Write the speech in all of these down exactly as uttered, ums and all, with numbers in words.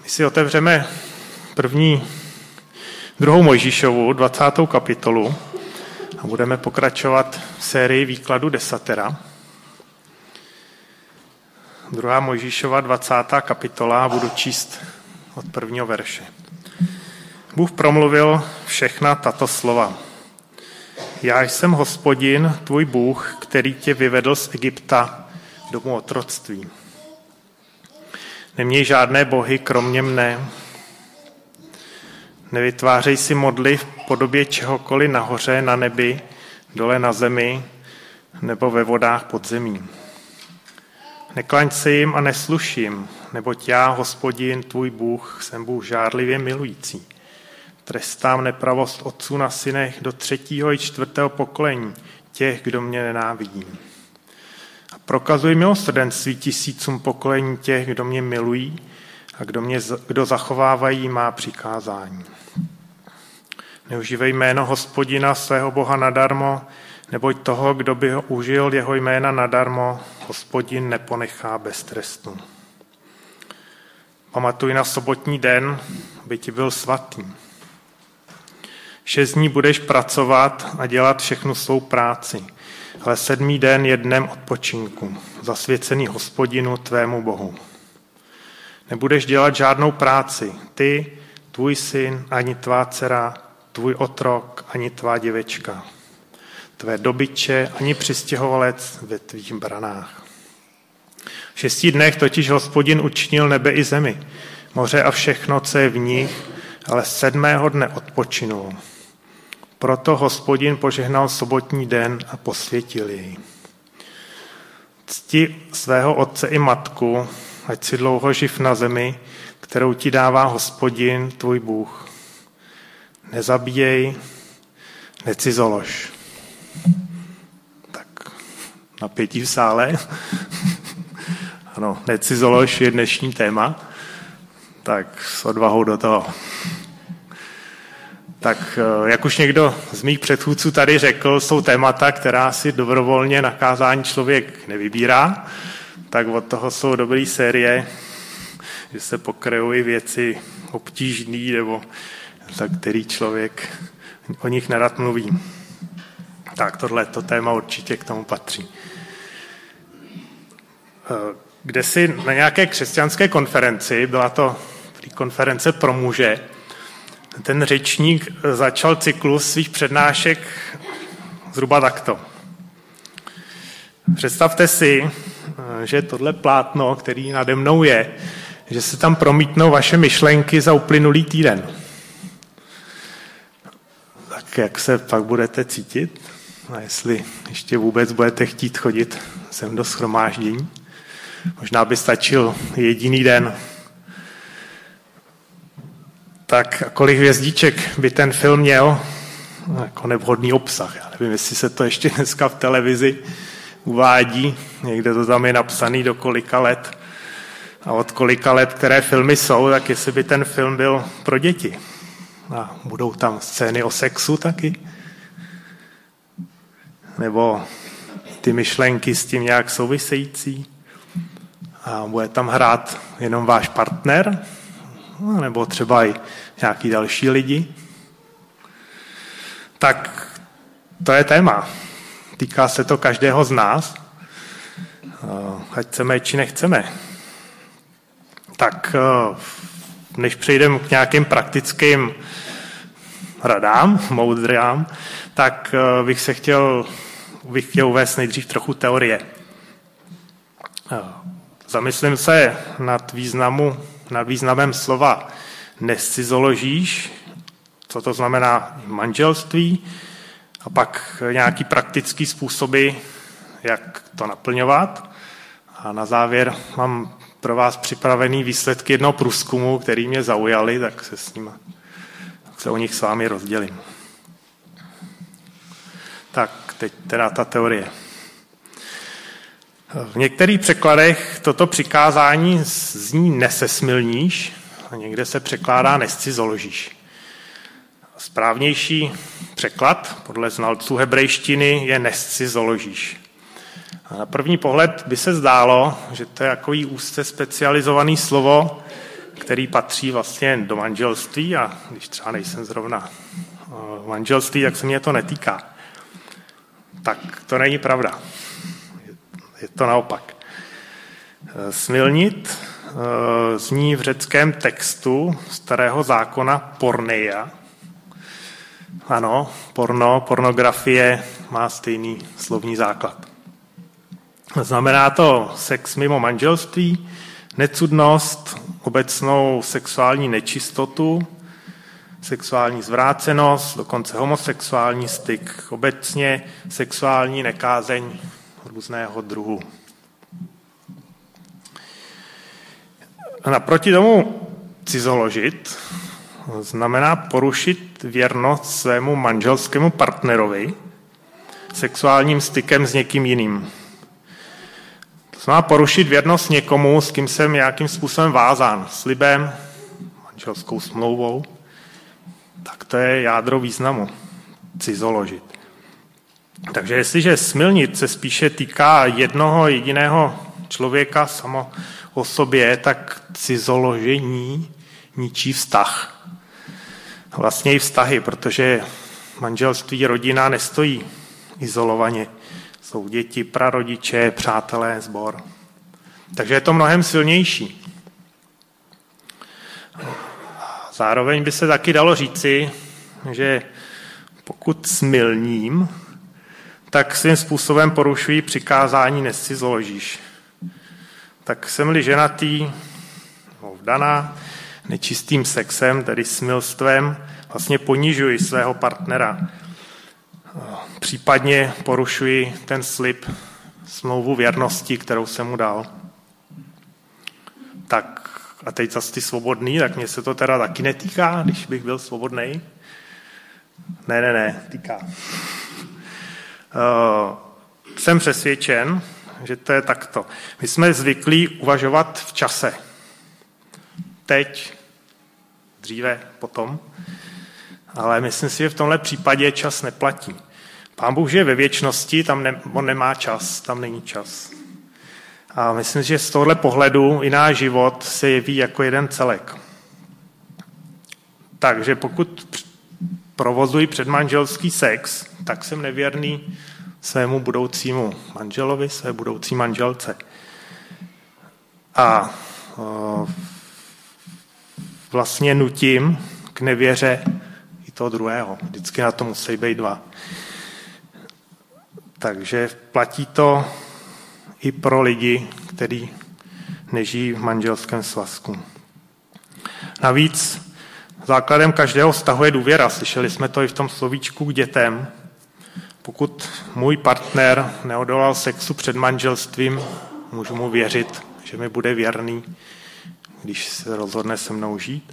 My si otevřeme první, druhou Mojžíšovu, dvacátou kapitolu a budeme pokračovat v sérii výkladu desatera. Druhá Mojžíšova, dvacátá kapitola a budu číst od prvního verše. Bůh promluvil všechna tato slova. Já jsem Hospodin, tvůj Bůh, který tě vyvedl z Egypta, domu otroctví. Neměj žádné bohy, kromě mne. Nevytvářej si modly v podobě čehokoliv nahoře, na nebi, dole na zemi, nebo ve vodách pod zemí. Neklaň se jim a nesluš jim, neboť já, Hospodin, tvůj Bůh, jsem Bůh žárlivě milující. Trestám nepravost otců na synech do třetího i čtvrtého pokolení těch, kdo mě nenávidí. A prokazuj milosrdenství tisícům pokolení těch, kdo mě milují a kdo, mě, kdo zachovávají má přikázání. Neužívej jméno Hospodina svého Boha nadarmo, neboť toho, kdo by ho užil jeho jména nadarmo, Hospodin neponechá bez trestu. Pamatuj na sobotní den, aby ti byl svatý. Šest dní budeš pracovat a dělat všechnu svou práci, ale sedmý den je dnem odpočinku, zasvěcený Hospodinu tvému Bohu. Nebudeš dělat žádnou práci, ty, tvůj syn, ani tvá dcera, tvůj otrok, ani tvá děvečka, tvé dobytče, ani přistěhovalec ve tvých branách. V šesti dnech totiž Hospodin učinil nebe i zemi, moře a všechno, co je v nich, ale sedmého dne odpočinul. Proto Hospodin požehnal sobotní den a posvětil jej. Cti svého otce i matku, ať si dlouho živ na zemi, kterou ti dává Hospodin, tvůj Bůh. Nezabíjej, necizolož. Tak, napětí v sále. Ano, necizolož je dnešní téma. Tak s odvahou do toho. Tak jak už někdo z mých předchůdců tady řekl, jsou témata, která si dobrovolně na kázání člověk nevybírá, tak od toho jsou dobré série, že se pokryjí věci obtížný, nebo za který člověk o nich nerad mluví. Tak tohleto téma určitě k tomu patří. Kde si na nějaké křesťanské konferenci, byla to konference pro muže, ten řečník začal cyklus svých přednášek zhruba takto. Představte si, že tohle plátno, který nade mnou je, že se tam promítnou vaše myšlenky za uplynulý týden. Tak jak se pak budete cítit? A jestli ještě vůbec budete chtít chodit sem do shromáždění? Možná by stačil jediný den. Tak a kolik hvězdíček by ten film měl? Jako nevhodný obsah. Já nevím, jestli se to ještě dneska v televizi uvádí. Někde to tam je napsaný do kolika let. A od kolika let, které filmy jsou, tak jestli by ten film byl pro děti. A budou tam scény o sexu taky? Nebo ty myšlenky s tím nějak související? A bude tam hrát jenom váš partner? No, nebo třeba i nějaký další lidi. Tak to je téma. Týká se to každého z nás. Ať chceme, či nechceme. Tak než přejdeme k nějakým praktickým radám, moudrám, tak bych se chtěl, bych chtěl uvést nejdřív trochu teorie. Zamyslím se nad, významu, nad významem slova nescizoložíš, co to znamená manželství, a pak nějaký praktický způsoby, jak to naplňovat. A na závěr mám pro vás připravený výsledky jednoho průzkumu, který mě zaujaly, tak se s ním, tak se o nich s vámi rozdělím. Tak teď teda ta teorie. V některých překladech toto přikázání zní nesesmilníš a někde se překládá nescizoložíš. Správnější překlad podle znalců hebrejštiny je nescizoložíš. A na první pohled by se zdálo, že to je takový úzce specializovaný slovo který patří vlastně do manželství a když třeba nejsem zrovna v manželství, tak se mě to netýká. Tak to není pravda. Je to naopak. Smilnit zní v řeckém textu starého zákona porneia. Ano, porno, pornografie má stejný slovní základ. Znamená to sex mimo manželství, necudnost, obecnou sexuální nečistotu, sexuální zvrácenost, dokonce homosexuální styk, obecně sexuální nekázeň různého druhu. Naproti tomu cizoložit znamená porušit věrnost svému manželskému partnerovi sexuálním stykem s někým jiným. To znamená porušit věrnost někomu, s kým jsem nějakým způsobem vázán, slibem, manželskou smlouvou. Tak to je jádro významu cizoložit. Takže jestliže smilnit se spíše týká jednoho jediného člověka samo o sobě, tak cizoložení ničí vztah. Vlastně i vztahy, protože manželství, rodina nestojí izolovaně. Jsou děti, prarodiče, přátelé, sbor. Takže je to mnohem silnější. Zároveň by se taky dalo říci, že pokud smilním, tak svým způsobem porušují přikázání nescizoložíš. Tak jsem-li ženatý, nebo vdaná, nečistým sexem, tedy smilstvem, vlastně ponižuji svého partnera. Případně porušuji ten slib, smlouvu věrnosti, kterou jsem mu dal. Tak a teď zase ty svobodný, tak mě se to teda taky netýká, když bych byl svobodnej. Ne, ne, ne, týká. Uh, jsem přesvědčen, že to je takto. My jsme zvyklí uvažovat v čase. Teď, dříve, potom. Ale myslím si, že v tomhle případě čas neplatí. Pán Bůh žije ve věčnosti, tam ne, on nemá čas, tam není čas. A myslím si, že z tohohle pohledu i náš život se jeví jako jeden celek. Takže pokud provozuji předmanželský sex, tak jsem nevěrný svému budoucímu manželovi, své budoucí manželce. A o, vlastně nutím k nevěře i toho druhého. Vždycky na to musí být dva. Takže platí to i pro lidi, kteří nežijí v manželském svazku. Navíc základem každého vztahu je důvěra. Slyšeli jsme to i v tom slovíčku k dětem. Pokud můj partner neodolal sexu před manželstvím, můžu mu věřit, že mi bude věrný, když se rozhodne se mnou žít.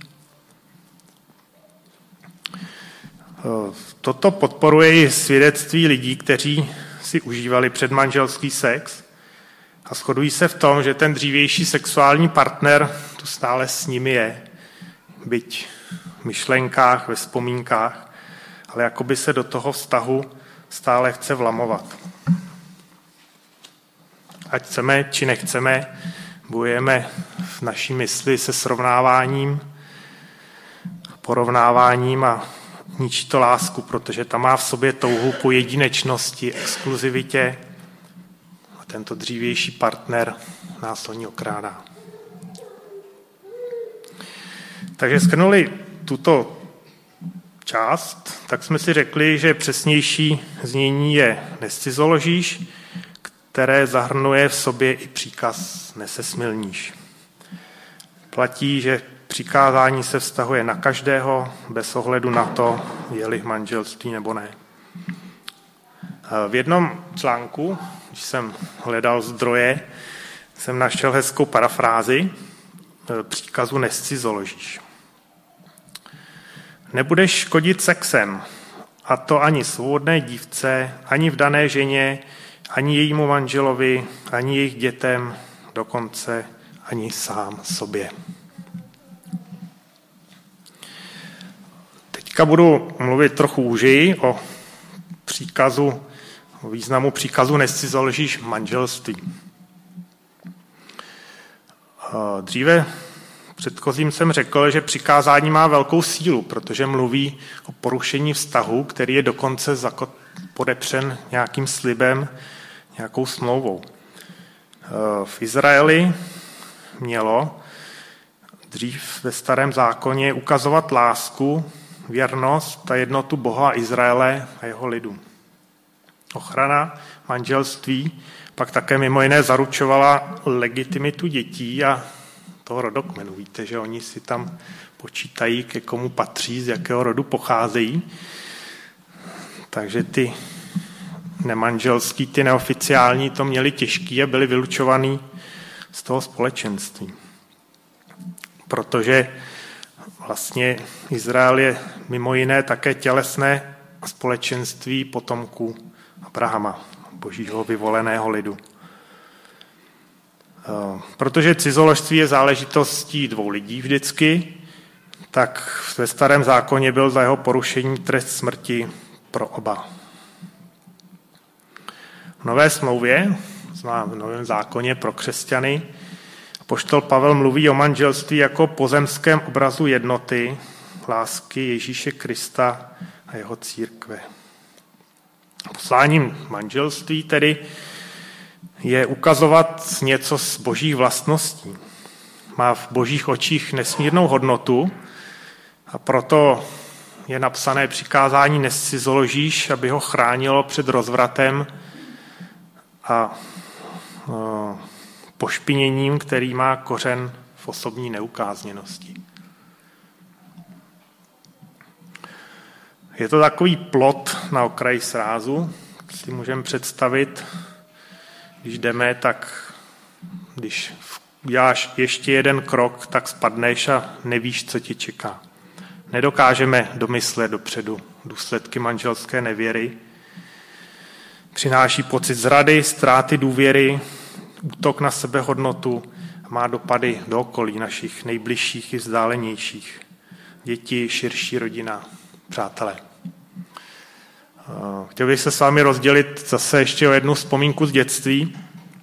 Toto podporuje i svědectví lidí, kteří si užívali předmanželský sex a shodují se v tom, že ten dřívější sexuální partner tu stále s nimi je, byť v myšlenkách, ve vzpomínkách, ale jakoby se do toho vztahu stále chce vlamovat. Ať chceme, či nechceme, bojujeme v naší mysli se srovnáváním, porovnáváním a ničí to lásku, protože ta má v sobě touhu po jedinečnosti, exkluzivitě a tento dřívější partner nás o ní okrádá. Takže shrnuli tuto část, tak jsme si řekli, že přesnější znění je nescizoložíš, které zahrnuje v sobě i příkaz nesesmilníš. Platí, že přikázání se vztahuje na každého, bez ohledu na to, je-li v manželství nebo ne. V jednom článku, když jsem hledal zdroje, jsem našel hezkou parafrázi příkazu nescizoložíš. Nebudeš škodit sexem, a to ani svobodné dívce, ani vdané ženě, ani jejímu manželovi, ani jejich dětem, dokonce ani sám sobě. Teďka budu mluvit trochu úžeji o příkazu, o významu příkazu nescizoložíš manželství. Dříve předchozím jsem řekl, že přikázání má velkou sílu, protože mluví o porušení vztahu, který je dokonce podepřen nějakým slibem, nějakou smlouvou. V Izraeli mělo dřív ve Starém zákoně ukazovat lásku, věrnost a jednotu Boha Izraele a jeho lidu. Ochrana manželství pak také mimo jiné zaručovala legitimitu dětí a toho rodokmenu. Víte, že oni si tam počítají, ke komu patří, z jakého rodu pocházejí. Takže ty nemanželský, ty neoficiální to měli těžký a byli vylučovaní z toho společenství. Protože vlastně Izrael je mimo jiné také tělesné společenství potomků Abrahama, božího vyvoleného lidu. Protože cizoložství je záležitostí dvou lidí vždycky, tak ve Starém zákoně byl za jeho porušení trest smrti pro oba. V Nové smlouvě, v Novém zákoně pro křesťany, apoštol Pavel mluví o manželství jako pozemském obrazu jednoty, lásky Ježíše Krista a jeho církve. Posláním manželství tedy je ukazovat něco z božích vlastností. Má v božích očích nesmírnou hodnotu a proto je napsané přikázání nescizoložíš, aby ho chránilo před rozvratem a o, pošpiněním, který má kořen v osobní neukázněnosti. Je to takový plot na okraji srázu, si můžeme představit. Když jdeme, tak když uděláš ještě jeden krok, tak spadneš a nevíš, co tě čeká. Nedokážeme domyslet dopředu důsledky manželské nevěry. Přináší pocit zrady, ztráty důvěry, útok na sebehodnotu a má dopady do okolí našich nejbližších i vzdálenějších. Děti, širší rodina, přátelé. Chtěl bych se s vámi rozdělit zase ještě o jednu vzpomínku z dětství.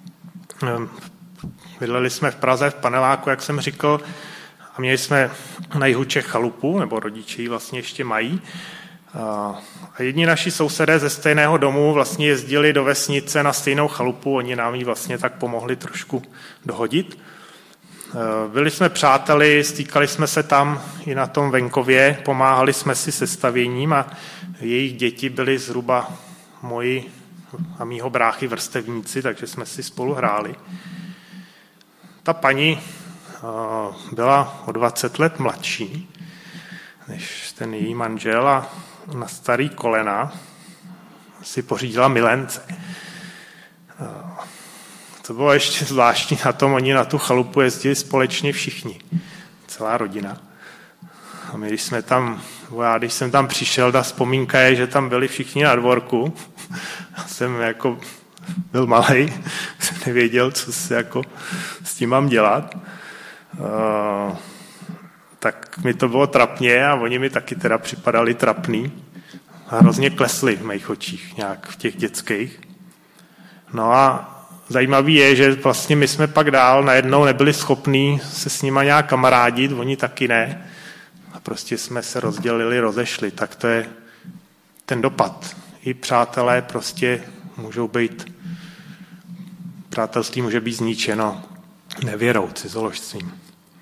Bydleli jsme v Praze v paneláku, jak jsem říkal, a měli jsme na jihu Čech chalupu, nebo rodiče ji vlastně ještě mají. A jedni naši sousedé ze stejného domu vlastně jezdili do vesnice na stejnou chalupu, oni nám ji vlastně tak pomohli trošku dohodit. Byli jsme přáteli, stýkali jsme se tam i na tom venkově, pomáhali jsme si se stavěním a jejich děti byly zhruba moji a mýho bráchy vrstevníci, takže jsme si spolu hráli. Ta paní byla o dvacet let mladší než ten její manžel a na starý kolena si pořídila milence. To bylo ještě zvláštní na tom, oni na tu chalupu jezdili společně všichni, celá rodina. A my, když jsme tam, já když jsem tam přišel, ta vzpomínka je, že tam byli všichni na dvorku. Já jsem jako byl malej, jsem nevěděl, co se jako s tím mám dělat. Uh, tak mi to bylo trapně a oni mi taky teda připadali trapný. A hrozně klesli v mých očích, nějak v těch dětských. No a zajímavý je, že vlastně my jsme pak dál najednou nebyli schopní se s nima nějak kamarádit, oni taky ne. A prostě jsme se rozdělili, rozešli. Tak to je ten dopad. I přátelé prostě můžou být, přátelství může být zničeno nevěrou, cizoložstvím.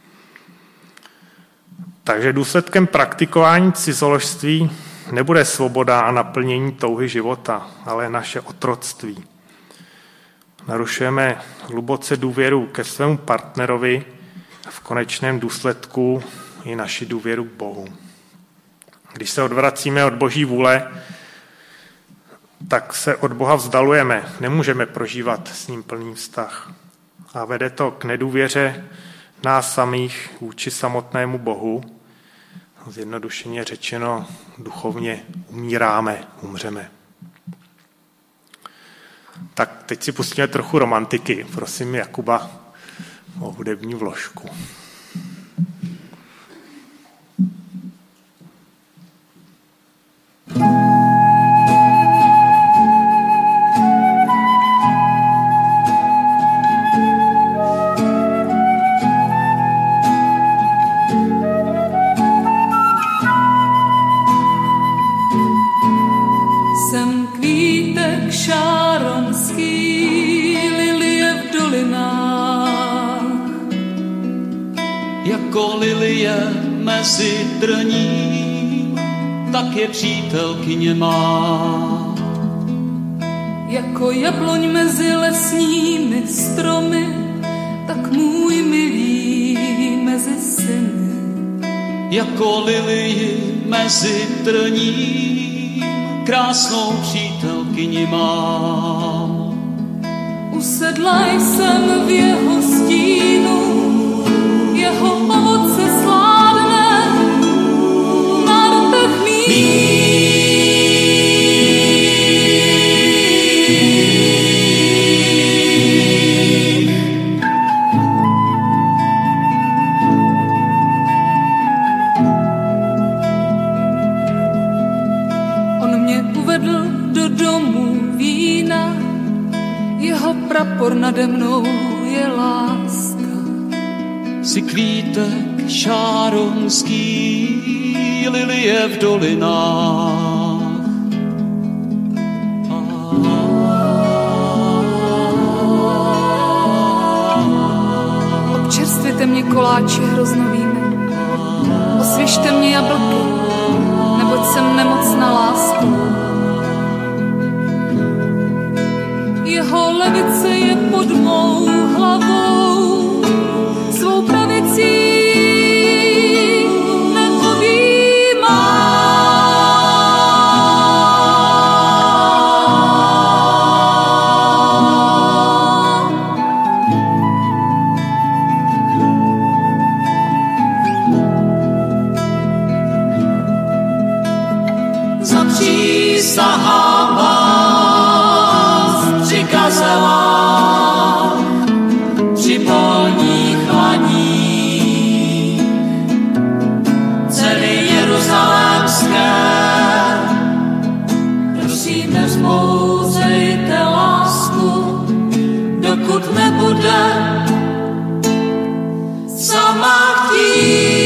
Takže důsledkem praktikování cizoložství nebude svoboda a naplnění touhy života, ale naše otroctví. Narušujeme hluboce důvěru ke svému partnerovi a v konečném důsledku i naši důvěru k Bohu. Když se odvracíme od Boží vůle, tak se od Boha vzdalujeme. Nemůžeme prožívat s ním plný vztah. A vede to k nedůvěře nás samých vůči samotnému Bohu. Zjednodušeně řečeno, duchovně umíráme, umřeme. Tak teď si pustíme trochu romantiky. Prosím Jakuba o hudební vložku. lilie mezi trní, tak je přítelkyně má. Jako jabloň mezi lesními stromy, tak můj milý mezi syny. Jako lilii mezi trní, krásnou přítelkyni mám. Usedla jsem v jeho stínu, jeho ovoce sládne na rtech mých. On mě uvedl do domu vína, jeho prapor nade mnou je láska. Si kvítek šáronský, lilie v dolinách. Občerstvěte mě koláči hroznovými, osvěžte mě jablky, neboť jsem nemocná láskou. Jeho levice je pod mou hlavou, svou pravicí neobjímá. Zapřísahám vás, přikazoval při polních laních. Celý jeruzalémské, prosím, nevzmouzejte lásku, dokud nebude sama chtít.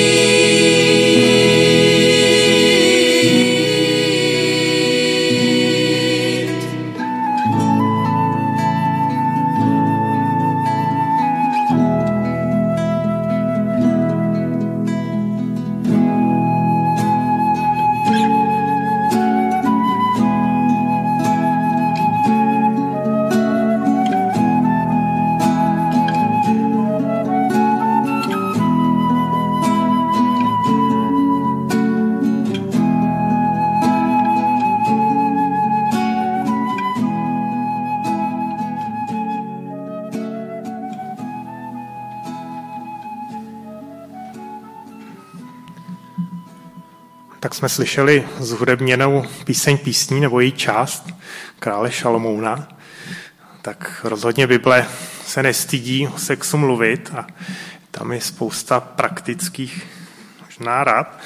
Tak jsme slyšeli zhudebněnou píseň písní nebo její část Krále Šalomouna. Tak rozhodně Bible se nestydí o sexu mluvit a tam je spousta praktických možná rad.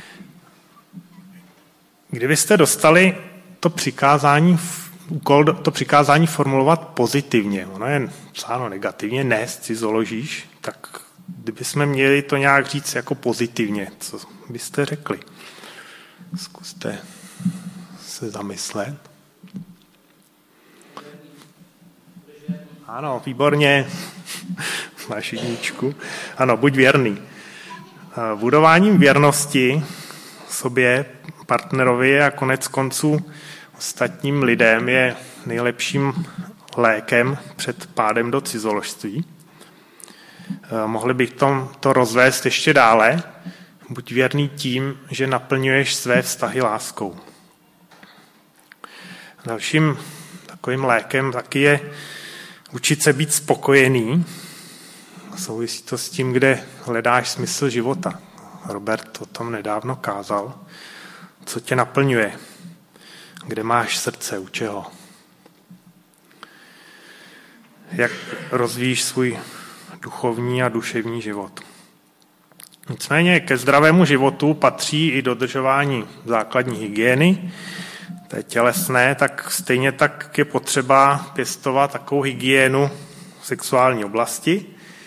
Kdybyste dostali to přikázání, úkol to přikázání formulovat pozitivně, ono je psáno negativně, ne, cizoložíš, tak kdybychom měli to nějak říct jako pozitivně, co byste řekli? Zkuste se zamyslet. Ano, výborně. Máš jedničku. Ano, buď věrný. Budováním věrnosti sobě, partnerovi a konec konců ostatním lidem je nejlepším lékem před pádem do cizoložství. Mohli bych to, to rozvést ještě dále. Buď věrný tím, že naplňuješ své vztahy láskou. Dalším takovým lékem taky je učit se být spokojený. Souvisí to s tím, kde hledáš smysl života. Robert o tom nedávno kázal. Co tě naplňuje? Kde máš srdce? U čeho? Jak rozvíjíš svůj duchovní a duševní život? Nicméně ke zdravému životu patří i dodržování základní hygieny, to je tělesné, tak stejně tak je potřeba pěstovat takovou hygienu v sexuální oblasti.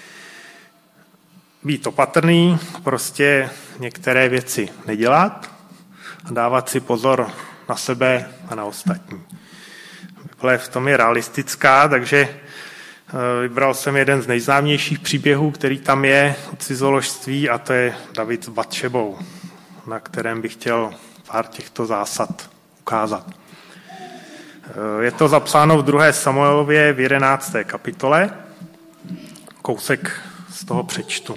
Být opatrný, prostě některé věci nedělat a dávat si pozor na sebe a na ostatní. Bible v tom je realistická, takže Vybral jsem jeden z nejznámějších příběhů, který tam je o cizoložství, a to je David s Batšebou, na kterém bych chtěl pár těchto zásad ukázat. Je to zapsáno v druhé Samuelově v jedenácté kapitole. Kousek z toho přečtu.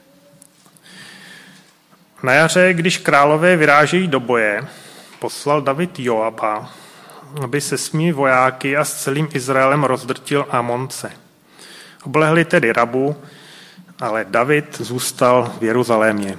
Na jaře, když králové vyrážejí do boje, poslal David Joaba, aby se svými vojáky a s celým Izraelem rozdrtil Amonce. Oblehli tedy Rabu, ale David zůstal v Jeruzalémě.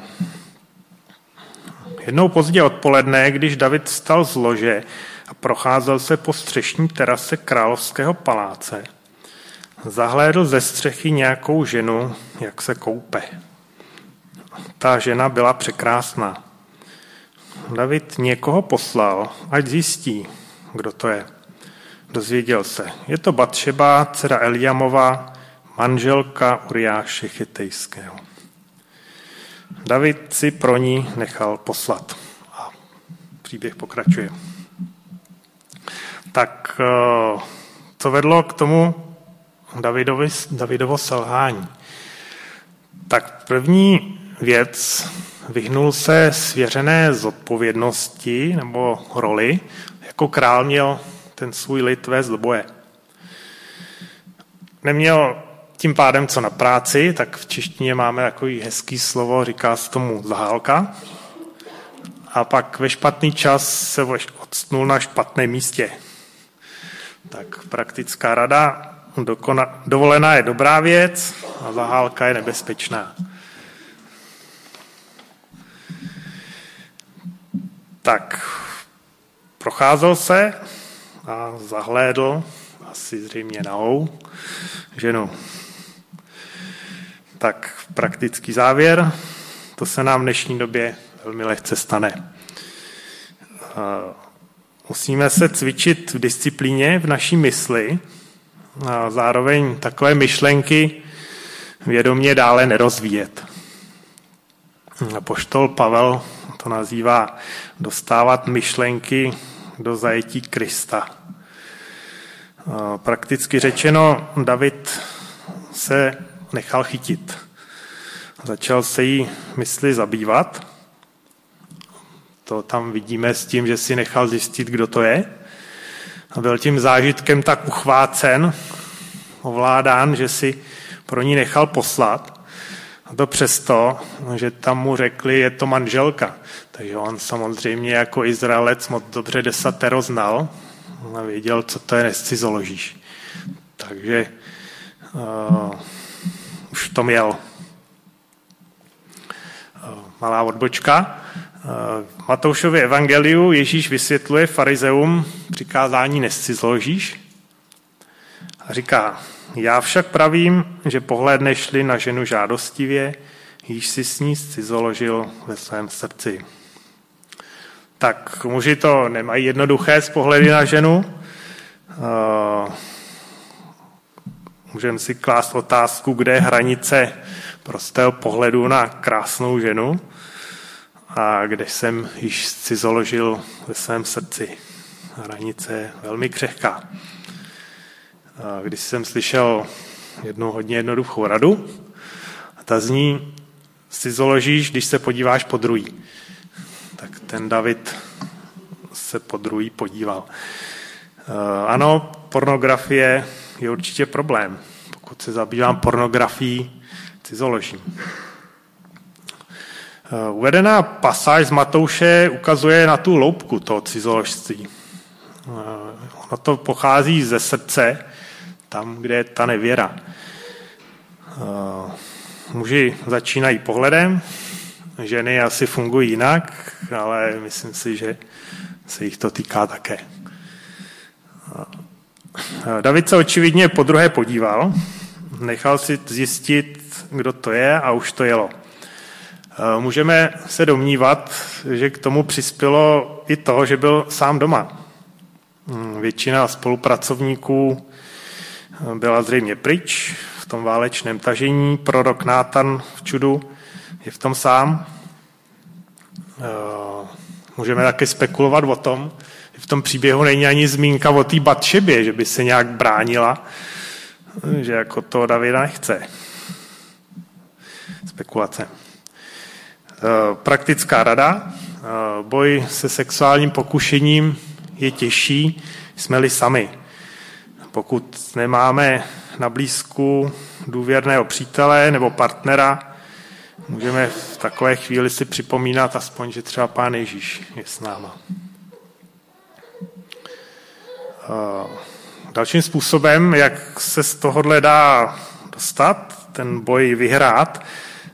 Jednou pozdě odpoledne, když David vstal z lože a procházel se po střešní terase královského paláce, zahlédl ze střechy nějakou ženu, jak se koupe. Ta žena byla překrásná. David někoho poslal, ať zjistí, kdo to je. Dozvěděl se. Je to Batšeba, dcera Eliamova, manželka Uriáše Chetejského. David si pro ní nechal poslat. A příběh pokračuje. Tak co vedlo k tomu Davidovi, Davidovo selhání? Tak první věc, vyhnul se svěřené zodpovědnosti nebo roli, jako král měl ten svůj lid vést do boje. Neměl tím pádem co na práci, tak v češtině máme takový hezký slovo, říká se tomu zahálka. A pak ve špatný čas se odstnul na špatném místě. Tak praktická rada, dokona, dovolená je dobrá věc a zahálka je nebezpečná. Tak procházel se a zahlédl, asi zřejmě nahou, ženu. Tak praktický závěr, to se nám v dnešní době velmi lehce stane. Musíme se cvičit v disciplíně v naší mysli a zároveň takové myšlenky vědomě dále nerozvíjet. Apoštol Pavel to nazývá dostávat myšlenky do zajetí Krista. Prakticky řečeno, David se nechal chytit. Začal se jí mysli zabývat. To tam vidíme s tím, že si nechal zjistit, kdo to je. A byl tím zážitkem tak uchvácen, ovládán, že si pro ní nechal poslat. A to přesto, že tam mu řekli, je to manželka. Takže on samozřejmě jako Izraelec moc dobře desatero znal a věděl, co to je, nescizoložíš. Takže uh, už v tom jel. Uh, malá odbočka. V Matoušově evangeliu Ježíš vysvětluje farizeum přikázání nescizoložíš a říká, já však pravím, že pohlédneš-li na ženu žádostivě, již si s ní scizoložil ve svém srdci. Tak muži to nemají jednoduché z pohledy na ženu. Můžeme si klást otázku, kde je hranice prostého pohledu na krásnou ženu a kde jsem již scizoložil ve svém srdci. Hranice je velmi křehká. Když jsem slyšel jednu hodně jednoduchou radu, a ta zní, scizoložíš, když se podíváš po druhý. Tak ten David se po druhý podíval. Ano, pornografie je určitě problém. Pokud se zabývám pornografií, scizoložím. Uvedená pasáž z Matouše ukazuje na tu loupku toho cizoložství. Ono to pochází ze srdce, tam, kde je ta nevěra. Muži začínají pohledem, ženy asi fungují jinak, ale myslím si, že se jich to týká také. David se očividně podruhé podíval, nechal si zjistit, kdo to je a už to jelo. Můžeme se domnívat, že k tomu přispělo i to, že byl sám doma. Většina spolupracovníků byla zřejmě pryč v tom válečném tažení. Prorok Nátan v čudu je v tom sám. Můžeme také spekulovat o tom, že v tom příběhu není ani zmínka o té Batšebě, že by se nějak bránila. že jako to Davida nechce. Spekulace. Praktická rada. Boj se sexuálním pokušením je těžší, jsme-li sami. Pokud nemáme na blízku důvěrného přítele nebo partnera, můžeme v takové chvíli si připomínat aspoň, že třeba Pán Ježíš je s náma. Dalším způsobem, jak se z tohohle dá dostat, ten boj vyhrát,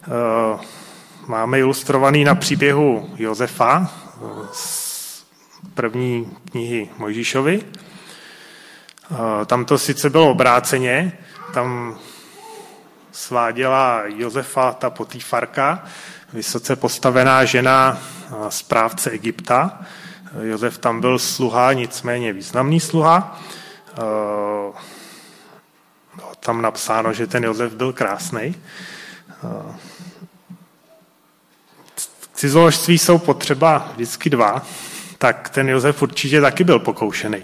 máme ilustrovaný na příběhu Josefa z první knihy Mojžíšovi. Tam to sice bylo obráceně, tam sváděla Josefa ta Potýfarka, vysoce postavená žena správce Egypta. Josef tam byl sluha, nicméně významný sluha. Tam napsáno, že ten Josef byl krásnej. Cizoložství jsou potřeba vždycky dva, tak ten Josef určitě taky byl pokoušený.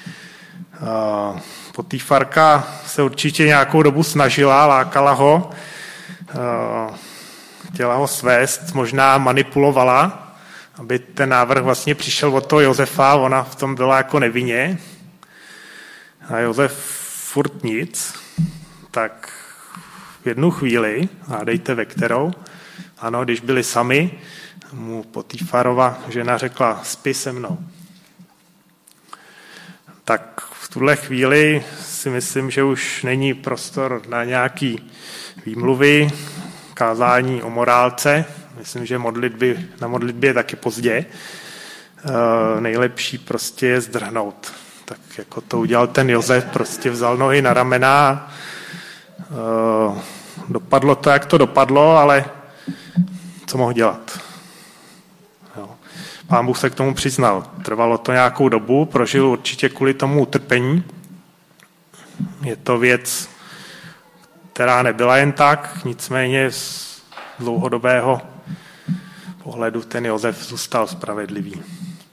Potýfarka se určitě nějakou dobu snažila, lákala ho, chtěla ho svést, možná manipulovala, aby ten návrh vlastně přišel od toho Josefa, ona v tom byla jako nevinně. A Josef furt nic, tak v jednu chvíli, hádejte ve kterou, ano, když byli sami, mu Potýfarova žena řekla, spí se mnou. Tak v tuhle chvíli si myslím, že už není prostor na nějaký výmluvy, kázání o morálce. Myslím, že modlitby, na modlitbě je taky pozdě. E, nejlepší prostě je zdrhnout. Tak jako to udělal ten Josef, prostě vzal nohy na ramena. E, dopadlo to, jak to dopadlo, ale co mohl dělat? Jo. Pán Bůh se k tomu přiznal. Trvalo to nějakou dobu, prožil určitě kvůli tomu utrpení. Je to věc, která nebyla jen tak, nicméně z dlouhodobého pohledu ten Josef zůstal spravedlivý.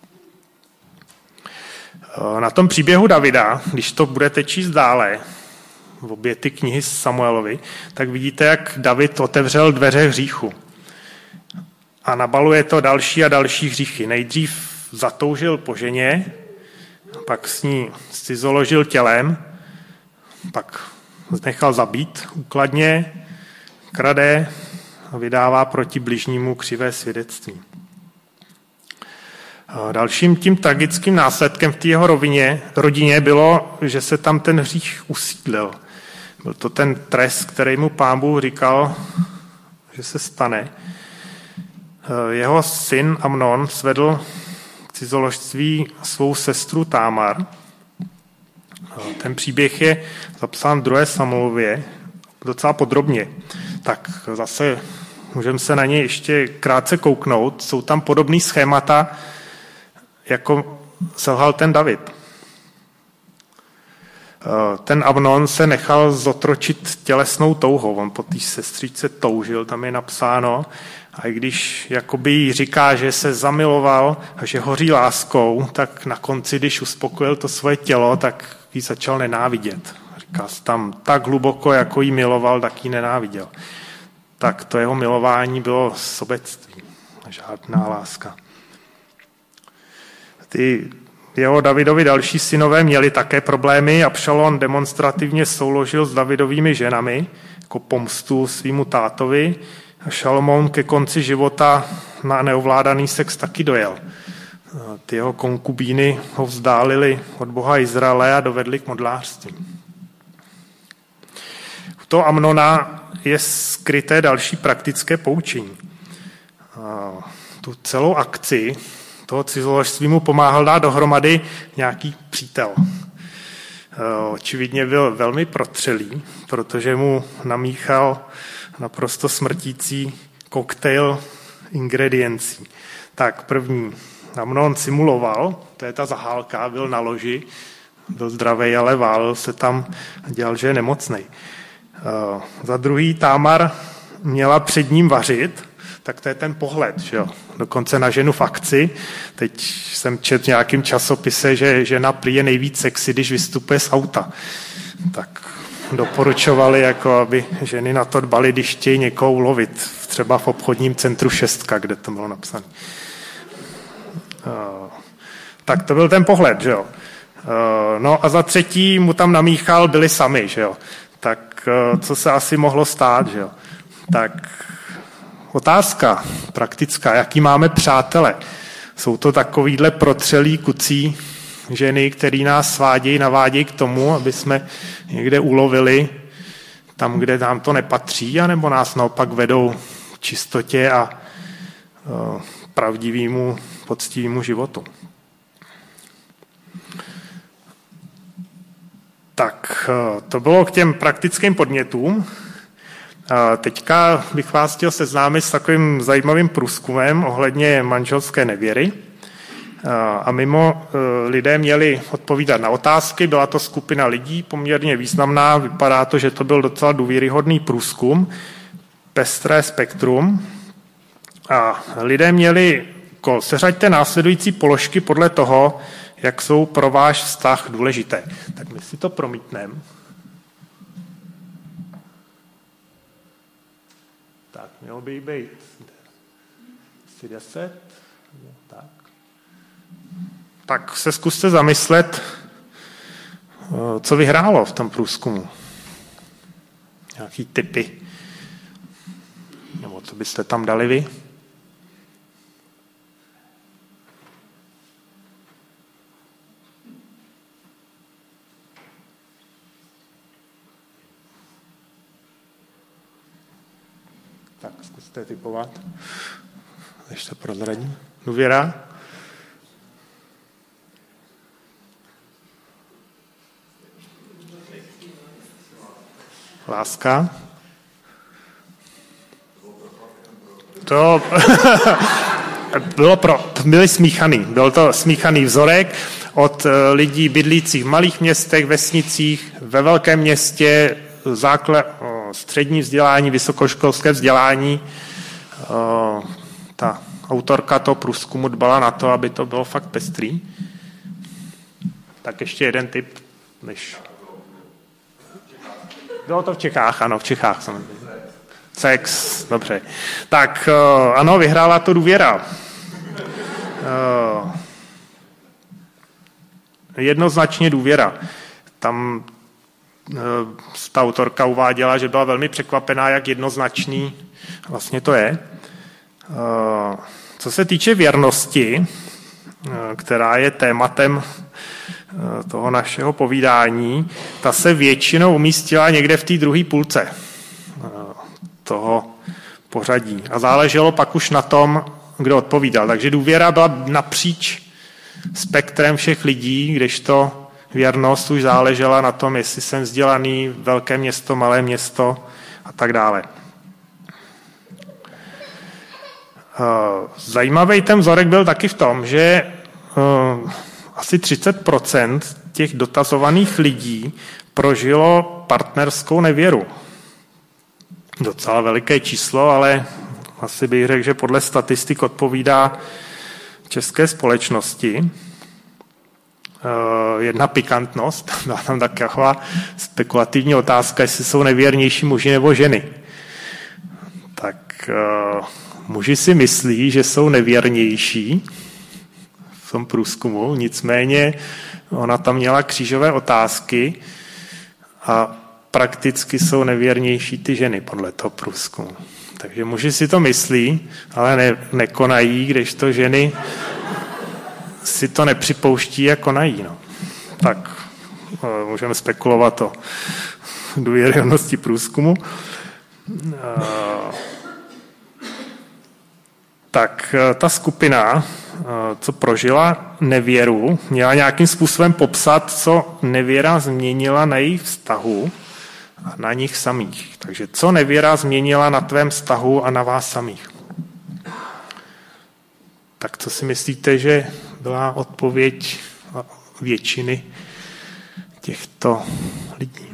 Na tom příběhu Davida, když to budete číst dále, v obě ty knihy Samuelovi, tak vidíte, jak David otevřel dveře hříchu. A nabaluje to další a další hříchy. Nejdřív zatoužil po ženě, pak s ní cizoložil tělem, pak nechal zabít úkladně, krade a vydává proti bližnímu křivé svědectví. Dalším tím tragickým následkem v té jeho rovině, rodině bylo, že se tam ten hřích usídlil. Byl to ten trest, který mu Pán Bůh říkal, že se stane. Jeho syn Amnon svedl k cizoložství svou sestru Támar. Ten příběh je zapsán v druhé Samuelově docela podrobně. Tak zase můžeme se na ně ještě krátce kouknout. Jsou tam podobný schémata, jako selhal ten David. Ten Amnon se nechal zotročit tělesnou touhou. On po té sestřičce toužil, tam je napsáno. A i když jakoby jí říká, že se zamiloval a že hoří láskou, tak na konci, když uspokojil to svoje tělo, tak ji začal nenávidět. Říká se tam tak hluboko, jako jí miloval, tak ji nenáviděl. Tak to jeho milování bylo sobectví, žádná láska. Ty jeho Davidovi další synové měli také problémy. Abšalom demonstrativně souložil s Davidovými ženami jako pomstu svýmu tátovi. A Šalomoun ke konci života na neovládaný sex taky dojel. Ty jeho konkubíny ho vzdálili od Boha Izraele a dovedli k modlářství. U toho Amnona je skryté další praktické poučení. Tu celou akci toho cizoložství mu pomáhal dát dohromady nějaký přítel. Očividně byl velmi protřelý, protože mu namíchal naprosto smrtící koktejl ingrediencí. Tak první, Amnon simuloval, to je ta zahálka, byl na loži, byl zdravý, ale válel se tam a dělal, že je nemocnej. Uh, za druhý Támar měla před ním vařit, tak to je ten pohled, že jo? Dokonce na ženu v akci. Teď jsem četl v nějakým časopise, že žena prý je nejvíc sexy, když vystupuje z auta. Tak doporučovali, jako aby ženy na to dbaly, když chtějí někoho ulovit, třeba v obchodním centru Šestka, kde to bylo napsané. Tak to byl ten pohled, že jo. No a za třetí mu tam namíchal, byli sami, že jo. Tak co se asi mohlo stát, že jo. Tak otázka praktická, jaký máme přátele? Jsou to takovýhle protřelí kucí ženy, který nás svádějí, navádějí k tomu, aby jsme někde ulovili tam, kde nám to nepatří, anebo nás naopak vedou k čistotě a uh, pravdivému, poctivému životu. Tak, uh, to bylo k těm praktickým podnětům. Uh, teďka bych vás chtěl seznámit s takovým zajímavým průzkumem ohledně manželské nevěry. A mimo lidé měli odpovídat na otázky, byla to skupina lidí poměrně významná, vypadá to, že to byl docela důvěryhodný průzkum, pestré spektrum. A lidé měli, seřaďte následující položky podle toho, jak jsou pro váš vztah důležité. Tak my si to promítneme. Tak, mělo by být asi deset. Tak. Tak se zkuste zamyslet, co vyhrálo v tom průzkumu. Nějaký tipy. Nebo co byste tam dali vy? Tak zkuste tipovat. Ještě prozradím. Důvěra. Láska. To bylo pro, byly smíchaný. Byl to smíchaný vzorek od lidí bydlících v malých městech, vesnicích, ve velkém městě, základ, střední vzdělání, vysokoškolské vzdělání. Ta autorka toho průzkumu dbala na to, aby to bylo fakt pestrý. Tak ještě jeden tip, než... Bylo to v Čechách, ano, v Čechách samozřejmě. Sex, dobře. Tak ano, vyhrála to důvěra. Jednoznačně důvěra. Tam ta autorka uváděla, že byla velmi překvapená, jak jednoznačný vlastně to je. Co se týče věrnosti, která je tématem toho našeho povídání, ta se většinou umístila někde v té druhé půlce toho pořadí. A záleželo pak už na tom, kdo odpovídal. Takže důvěra byla napříč spektrem všech lidí, kdežto věrnost už záležela na tom, jestli jsem vzdělaný, velké město, malé město a tak dále. Zajímavý ten vzorek byl taky v tom, že asi třicet procent těch dotazovaných lidí prožilo partnerskou nevěru. Docela veliké číslo, ale asi bych řekl, že podle statistik odpovídá české společnosti. Jedna pikantnost, byla tam taková spekulativní otázka, jestli jsou nevěrnější muži nebo ženy. Tak muži si myslí, že jsou nevěrnější v tom průzkumu, nicméně ona tam měla křížové otázky a prakticky jsou nevěrnější ty ženy podle toho průzkumu. Takže muži si to myslí, ale ne, nekonají, kdežto ženy si to nepřipouští a konají. No. Tak můžeme spekulovat o důvěryhodnosti průzkumu. Tak ta skupina, co prožila nevěru, měla nějakým způsobem popsat, co nevěra změnila na jejich vztahu a na nich samých. Takže co nevěra změnila na tvém vztahu a na vás samých? Tak co si myslíte, že byla odpověď většiny těchto lidí?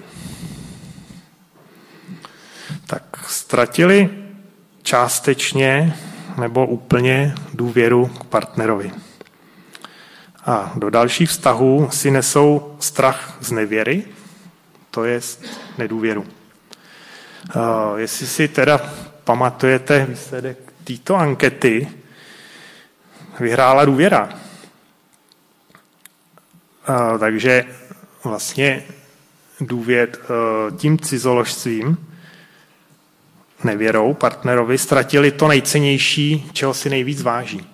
Tak ztratili částečně nebo úplně důvěru k partnerovi. A do dalších vztahů si nesou strach z nevěry, to je nedůvěru. Uh, jestli si teda pamatujete výsledek této ankety, vyhrála důvěra. Uh, takže vlastně důvěr uh, tím cizoložstvím, nevěrou partnerovi, ztratili to nejcennější, čeho si nejvíc váží.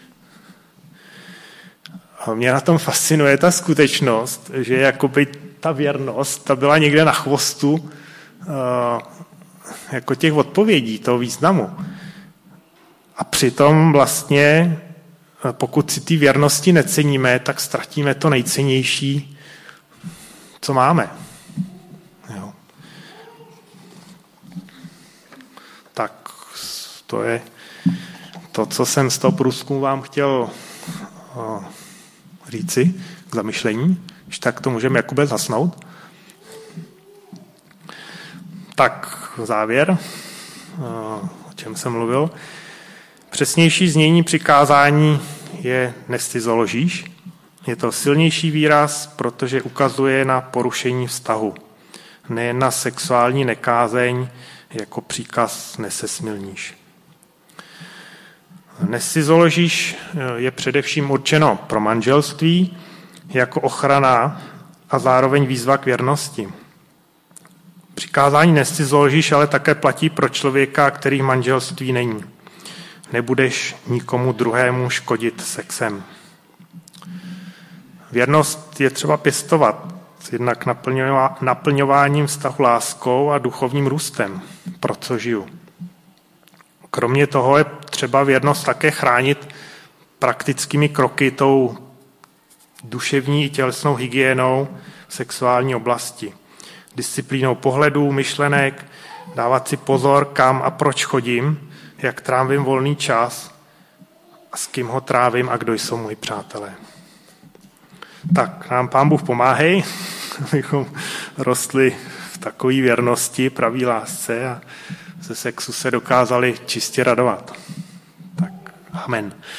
A mě na tom fascinuje ta skutečnost, že jakoby ta věrnost, ta byla někde na chvostu uh, jako těch odpovědí, toho významu. A přitom vlastně, pokud si ty věrnosti neceníme, tak ztratíme to nejcennější, co máme. Jo. Tak to je to, co jsem z toho průzkumu vám chtěl uh, říci k zamyšlení. Když tak to můžeme Jakube zasnout. Tak závěr, o čem jsem mluvil. Přesnější znění přikázání je nestyzoložíš. Je to silnější výraz, protože ukazuje na porušení vztahu. Nejen na sexuální nekázeň, jako příkaz nesesmilníš. Nestyzoložíš je především určeno pro manželství jako ochrana a zároveň výzva k věrnosti. Přikázání nestyzoložíš ale také platí pro člověka, který v manželství není. Nebudeš nikomu druhému škodit sexem. Věrnost je třeba pěstovat, jednak naplňováním vztahu láskou a duchovním růstem, pro co žiju. Kromě toho je třeba věrnost také chránit praktickými kroky tou duševní i tělesnou hygienou v sexuální oblasti. Disciplínou pohledů, myšlenek, dávat si pozor, kam a proč chodím, jak trávím volný čas a s kým ho trávím a kdo jsou moji přátelé. Tak nám Pán Bůh pomáhej, abychom rostli v takové věrnosti, pravý lásce a ze sexu se dokázali čistě radovat. Tak amen.